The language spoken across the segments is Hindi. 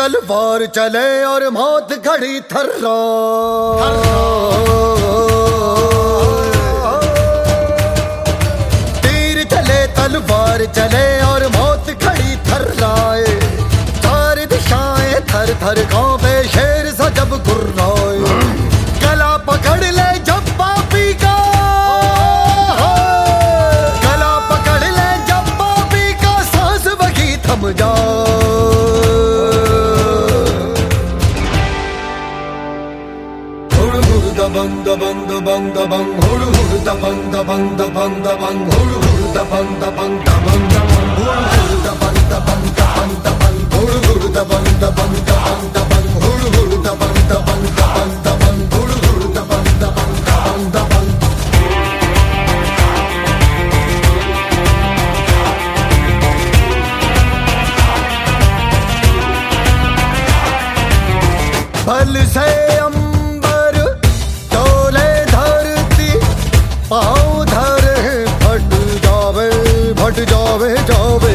तलवार चले और मौत खड़ी थर्रा। तीर चले तलवार चले और मौत खड़ी थर्राए। चार दिशाएं थर थर कांपे शेर सा जब गुर्राए। गला पकड़ ले जब पापी का, गला पकड़ ले जब पापी का, सांस वही थम जाए। Bang da bang da bang da bang, huru huru da bang da bang da bang da bang, huru huru da bang da bang da bang da bang, huru huru da bang da bang da bang da bang, huru huru da bang da bang da bang da bang, huru huru da bang da bang da bang da bang, huru huru da bang da bang da bang da bang। बल से पाँव धरे फट जावे जावे।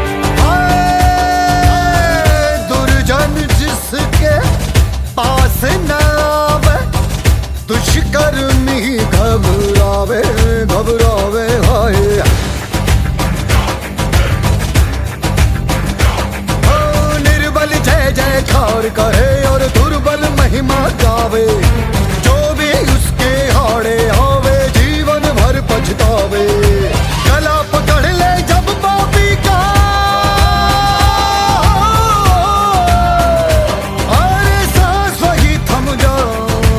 दुर्जन जिसके पास न आवे, दुष्कर्मी घबरावे घबरावे हाय। निर्बल जय जयकार करे और दुर्बल महिमा गावे। जो भी उसके हाड़े आवे पछतावे। गला पकड़ ले जब पापी का, अरे सांस वही थम जाए।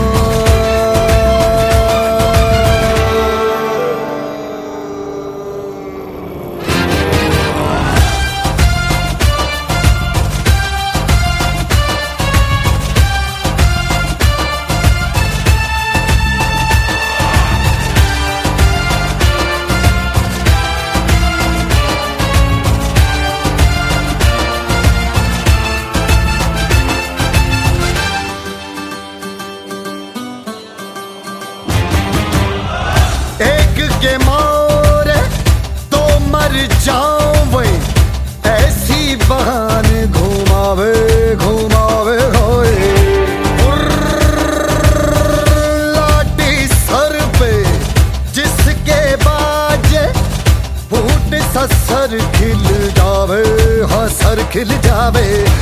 के मारे तो मर जावे, ऐसी बहाने घुमावे घुमावे होए। लाठी सर पे जिसके बाजे, फूट सा सर खिल जावे, हाँ सर खिल जावे।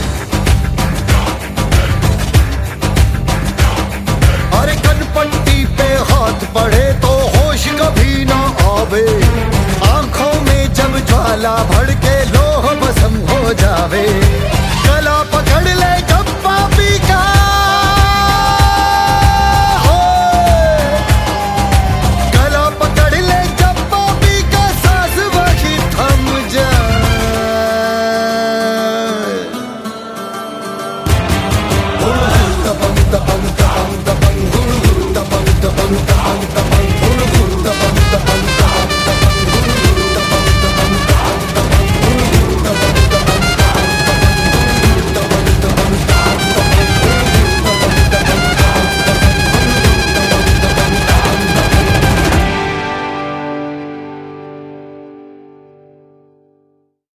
अरे कनपट्टी पे हाथ पड़े तो होश कभी ना आवे। आंखों में जब ज्वाला भड़के लोह भस्म हो जावे। गला पकड़ ले